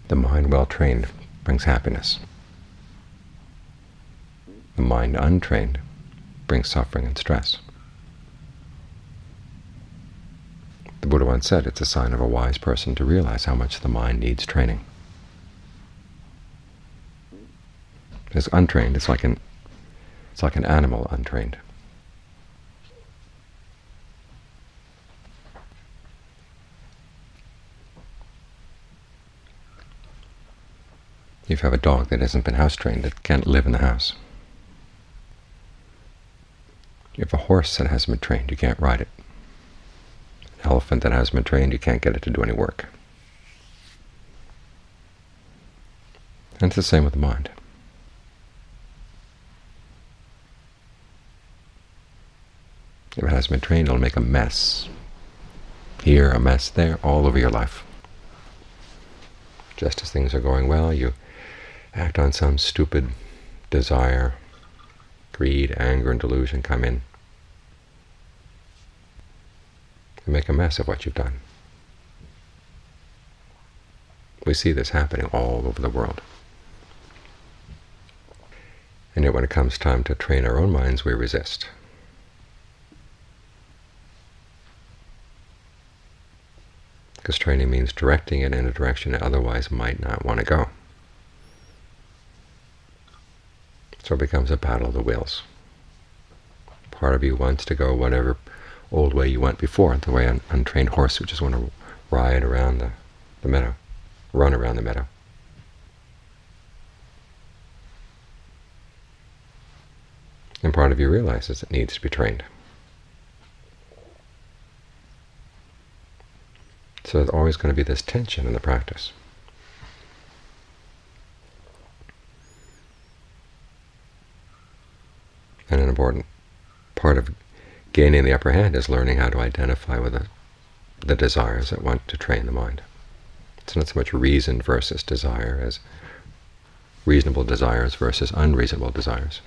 The mind well trained brings happiness. The mind untrained brings suffering and stress. The Buddha once said it's a sign of a wise person to realize how much the mind needs training. Because untrained, it's like an animal untrained. If you have a dog that hasn't been house-trained, it can't live in the house. You have a horse that hasn't been trained, you can't ride it. An elephant that hasn't been trained, you can't get it to do any work. And it's the same with the mind. If it hasn't been trained, it'll make a mess here, a mess there, all over your life. Just as things are going well, you act on some stupid desire, greed, anger, and delusion come in and make a mess of what you've done. We see this happening all over the world. And yet when it comes time to train our own minds, we resist. Because training means directing it in a direction it otherwise might not want to go. So it becomes a battle of the wills. Part of you wants to go whatever old way you went before, the way an untrained horse would just want to ride around the meadow, run around the meadow. And part of you realizes it needs to be trained. So there's always going to be this tension in the practice. And an important part of gaining the upper hand is learning how to identify with the desires that want to train the mind. It's not so much reason versus desire as reasonable desires versus unreasonable desires.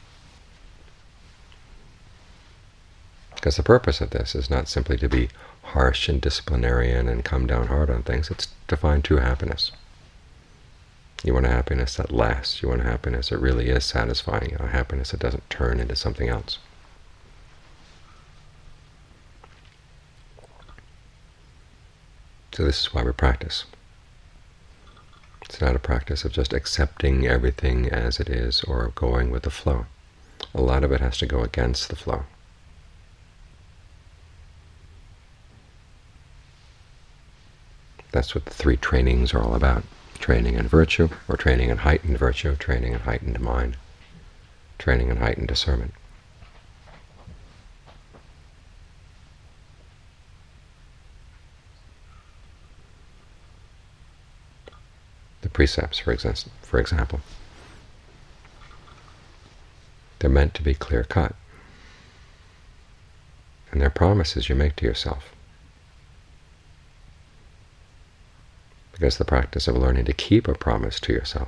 Because the purpose of this is not simply to be harsh and disciplinarian and come down hard on things. It's to find true happiness. You want a happiness that lasts. You want a happiness that really is satisfying, a happiness that doesn't turn into something else. So this is why we practice. It's not a practice of just accepting everything as it is or going with the flow. A lot of it has to go against the flow. That's what the three trainings are all about. Training in virtue, or training in heightened virtue, training in heightened mind, training in heightened discernment. The precepts, for example, they're meant to be clear-cut, and they're promises you make to yourself. Because the practice of learning to keep a promise to yourself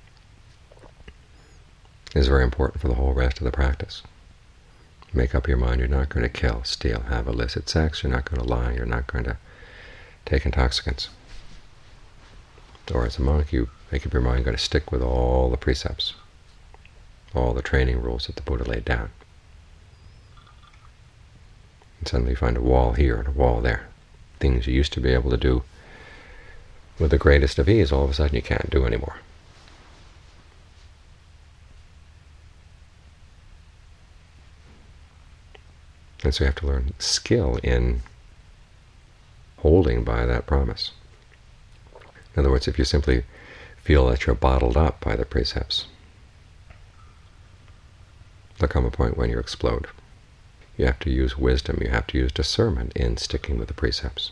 is very important for the whole rest of the practice. Make up your mind you're not going to kill, steal, have illicit sex, you're not going to lie, you're not going to take intoxicants. Or as a monk, you make up your mind you're going to stick with all the precepts, all the training rules that the Buddha laid down. And suddenly you find a wall here and a wall there. Things you used to be able to do with the greatest of ease, all of a sudden you can't do anymore. And so you have to learn skill in holding by that promise. In other words, if you simply feel that you're bottled up by the precepts, there'll come a point when you explode. You have to use wisdom, you have to use discernment in sticking with the precepts.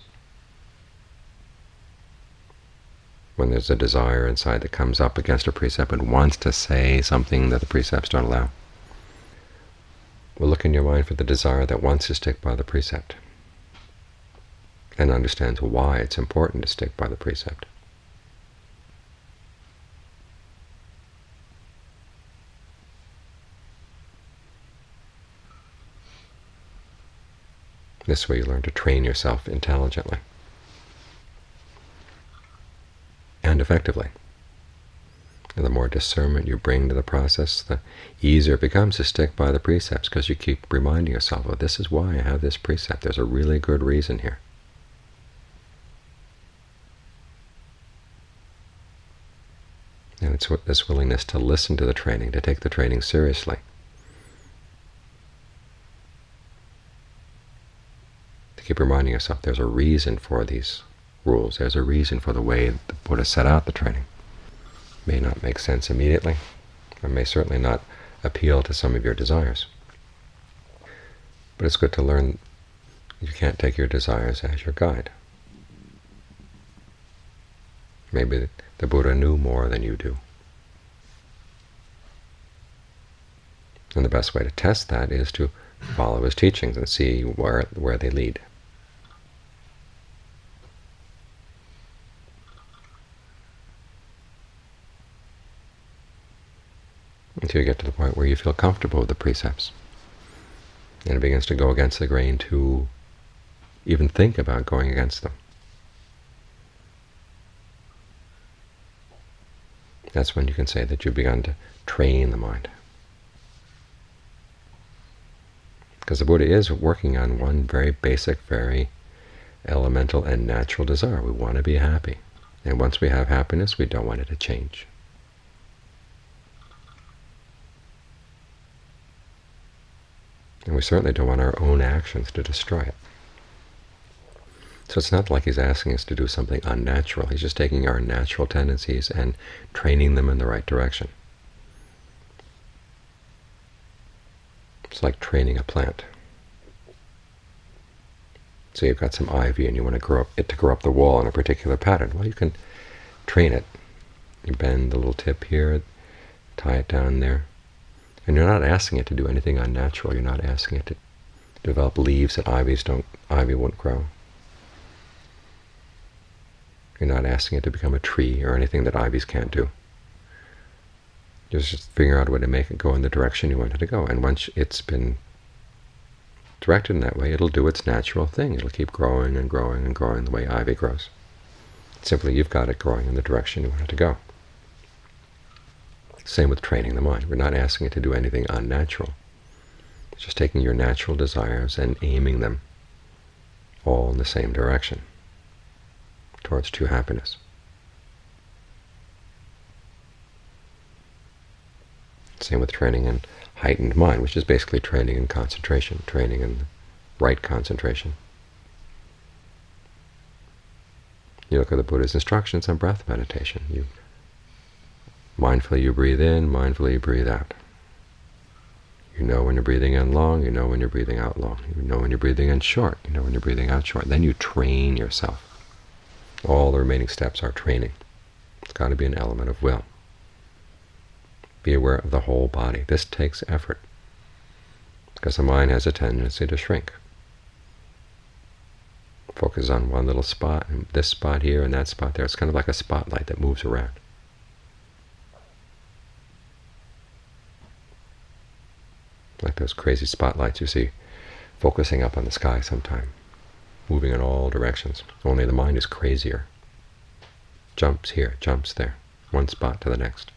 When there's a desire inside that comes up against a precept and wants to say something that the precepts don't allow, well, look in your mind for the desire that wants to stick by the precept and understands why it's important to stick by the precept. This way you learn to train yourself intelligently. and effectively. And the more discernment you bring to the process, the easier it becomes to stick by the precepts, because you keep reminding yourself, oh, this is why I have this precept. There's a really good reason here. And it's this willingness to listen to the training, to take the training seriously, to keep reminding yourself there's a reason for these rules. There's a reason for the way the Buddha set out the training. It may not make sense immediately, or may certainly not appeal to some of your desires. But it's good to learn you can't take your desires as your guide. Maybe the Buddha knew more than you do. And the best way to test that is to follow his teachings and see where they lead. Until you get to the point where you feel comfortable with the precepts, and it begins to go against the grain to even think about going against them. That's when you can say that you've begun to train the mind. Because the Buddha is working on one very basic, very elemental and natural desire. We want to be happy. And once we have happiness, we don't want it to change. And we certainly don't want our own actions to destroy it. So it's not like he's asking us to do something unnatural. He's just taking our natural tendencies and training them in the right direction. It's like training a plant. So you've got some ivy and you want to grow up the wall in a particular pattern. Well, you can train it. You bend the little tip here, tie it down there. And you're not asking it to do anything unnatural. You're not asking it to develop leaves that ivy won't grow. You're not asking it to become a tree or anything that ivies can't do. You're just figuring out a way to make it go in the direction you want it to go. And once it's been directed in that way, it'll do its natural thing. It'll keep growing and growing and growing the way ivy grows. Simply, you've got it growing in the direction you want it to go. Same with training the mind. We're not asking it to do anything unnatural. It's just taking your natural desires and aiming them all in the same direction, towards true happiness. Same with training in heightened mind, which is basically training in concentration, training in the right concentration. You look at the Buddha's instructions on breath meditation. Mindfully you breathe in, mindfully you breathe out. You know when you're breathing in long, you know when you're breathing out long. You know when you're breathing in short, you know when you're breathing out short. Then you train yourself. All the remaining steps are training. It's got to be an element of will. Be aware of the whole body. This takes effort, because the mind has a tendency to shrink. Focus on one little spot, and this spot here and that spot there. It's kind of like a spotlight that moves around. Like those crazy spotlights you see focusing up on the sky sometime, moving in all directions. Only the mind is crazier. Jumps here, jumps there, one spot to the next.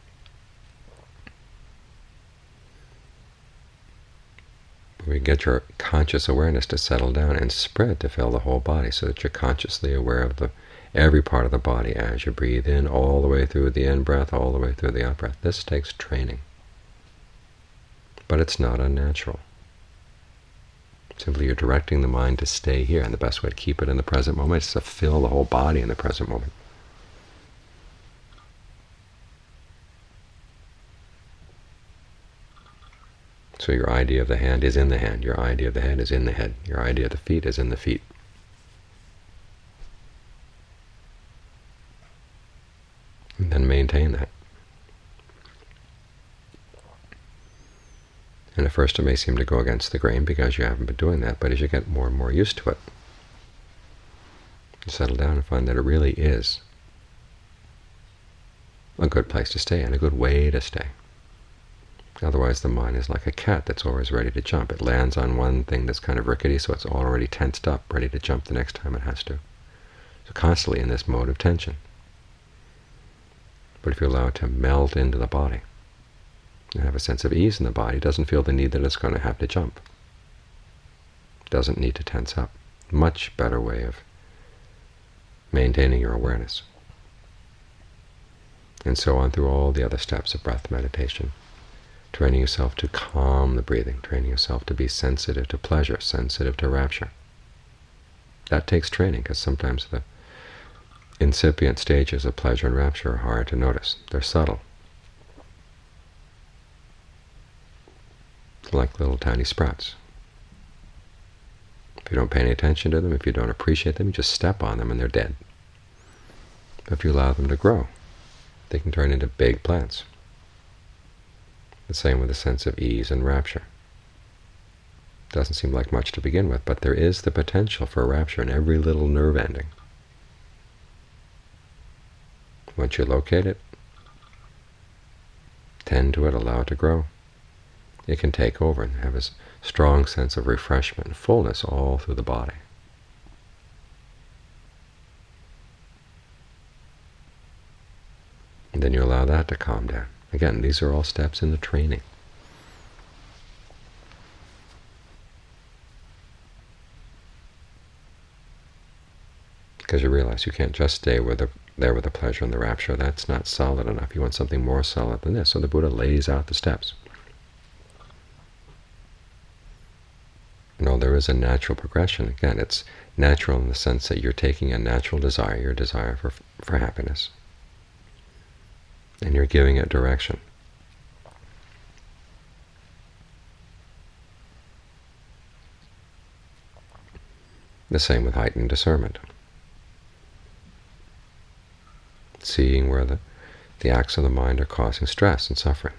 We get your conscious awareness to settle down and spread to fill the whole body, so that you're consciously aware of every part of the body as you breathe in, all the way through the in-breath, all the way through the out-breath. This takes training. But it's not unnatural. Simply you're directing the mind to stay here, and the best way to keep it in the present moment is to fill the whole body in the present moment. So your idea of the hand is in the hand, your idea of the head is in the head, your idea of the feet is in the feet. And then maintain that. And at first it may seem to go against the grain because you haven't been doing that, but as you get more and more used to it, you settle down and find that it really is a good place to stay and a good way to stay. Otherwise the mind is like a cat that's always ready to jump. It lands on one thing that's kind of rickety, so it's already tensed up, ready to jump the next time it has to. So constantly in this mode of tension. But if you allow it to melt into the body and have a sense of ease in the body, it doesn't feel the need that it's going to have to jump. It doesn't need to tense up. Much better way of maintaining your awareness. And so on through all the other steps of breath meditation, training yourself to calm the breathing, training yourself to be sensitive to pleasure, sensitive to rapture. That takes training, because sometimes the incipient stages of pleasure and rapture are hard to notice. They're subtle, like little tiny sprouts. If you don't pay any attention to them, if you don't appreciate them, you just step on them and they're dead. But if you allow them to grow, they can turn into big plants. The same with a sense of ease and rapture. Doesn't seem like much to begin with, but there is the potential for rapture in every little nerve ending. Once you locate it, tend to it, allow it to grow, it can take over and have a strong sense of refreshment and fullness all through the body. And then you allow that to calm down. Again, these are all steps in the training. Because you realize you can't just stay there with the pleasure and the rapture. That's not solid enough. You want something more solid than this. So the Buddha lays out the steps. No, there is a natural progression. Again, it's natural in the sense that you're taking a natural desire, your desire for happiness, and you're giving it direction. The same with heightened discernment. Seeing where the acts of the mind are causing stress and suffering.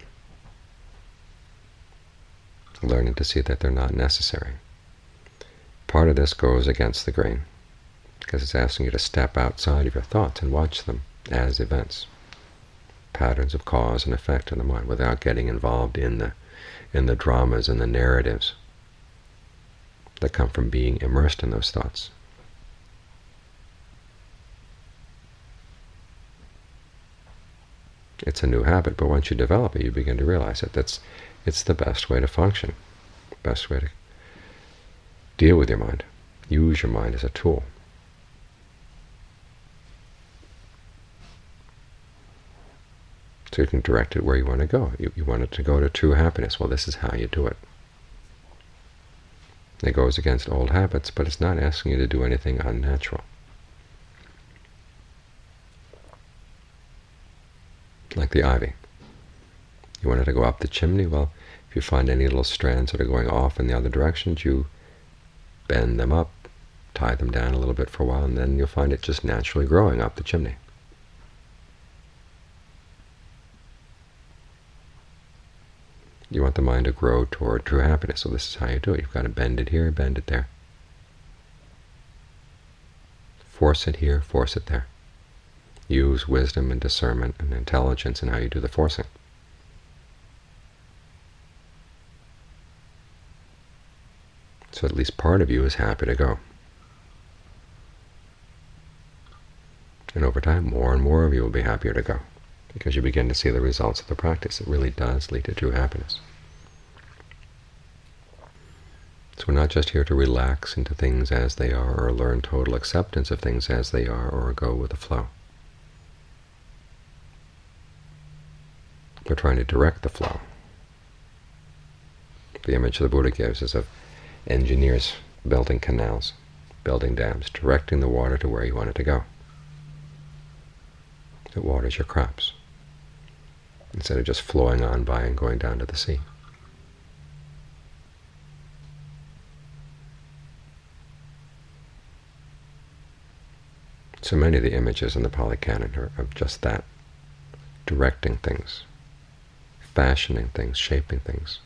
Learning to see that they're not necessary. Part of this goes against the grain, because it's asking you to step outside of your thoughts and watch them as events, patterns of cause and effect in the mind, without getting involved in the dramas and the narratives that come from being immersed in those thoughts. It's a new habit, but once you develop it, you begin to realize that it's the best way to function, best way to deal with your mind. Use your mind as a tool. So you can direct it where you want to go. You want it to go to true happiness. Well, this is how you do it. It goes against old habits, but it's not asking you to do anything unnatural. Like the ivy. You want it to go up the chimney? Well, if you find any little strands that are going off in the other directions, you bend them up, tie them down a little bit for a while, and then you'll find it just naturally growing up the chimney. You want the mind to grow toward true happiness, so this is how you do it. You've got to bend it here, bend it there. Force it here, force it there. Use wisdom and discernment and intelligence in how you do the forcing. So at least part of you is happy to go. And over time, more and more of you will be happier to go, because you begin to see the results of the practice. It really does lead to true happiness. So we're not just here to relax into things as they are, or learn total acceptance of things as they are, or go with the flow. We're trying to direct the flow. The image the Buddha gives is of engineers building canals, building dams, directing the water to where you want it to go. It waters your crops, instead of just flowing on by and going down to the sea. So many of the images in the Pali Canon are of just that, directing things, fashioning things, shaping things.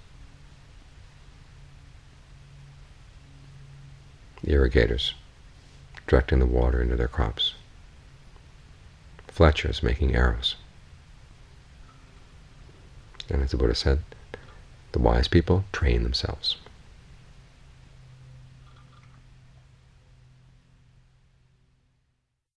The irrigators, directing the water into their crops. Fletchers making arrows. And as the Buddha said, the wise people train themselves.